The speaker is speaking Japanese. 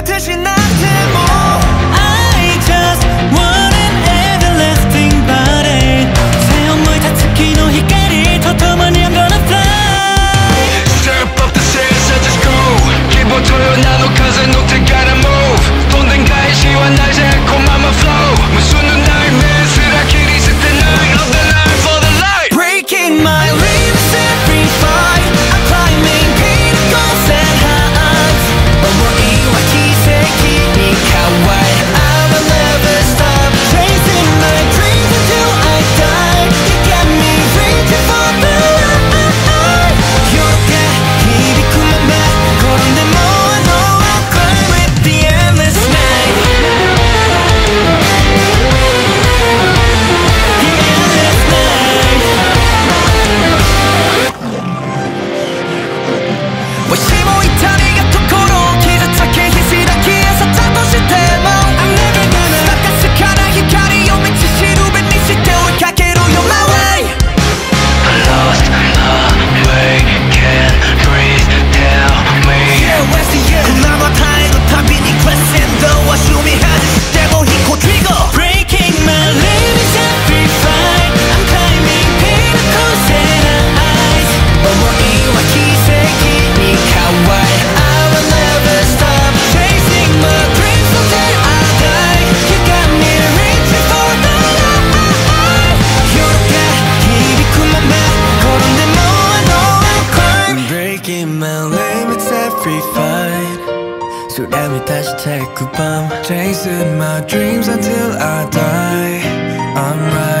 듯이 나한테 뭐 I just want an everlasting body 背思い立つ月の光と共に I'm gonna fly Step up the stairs I just go 기본토요 나노風の手から move 飛んでん返しはないぜこまま flow 無数の内面すら切り捨てない of the night for the light Breaking my limits every fight I'm climbing pinnacles and heights 想いは奇跡に変わり I will never stop chasing my dreams until I die You got me reaching for the light 夜が響くまま転んでも I know I'll climb with the endless night The endless night もしも痛みが心を傷つけ必死だ消え去ったとしても I'm never gonna 咲かすから光を道しるべにして追いかけるよ My way Lost the way can't breathe tell me Yeah, where's the end? 今は耐えるたびにクレッセンドは趣味外しても引くトリガー Breaking my limits every fight I'm climbing pinnacles and heights 想いは奇跡に変わり I will never stop chasing my dreams until I die You got me reaching for the light 夜が響くまま転んでも I know I'll climb Breaking my limits every fight 수렴이 다시 take a bump Chasing my dreams until I die I'm right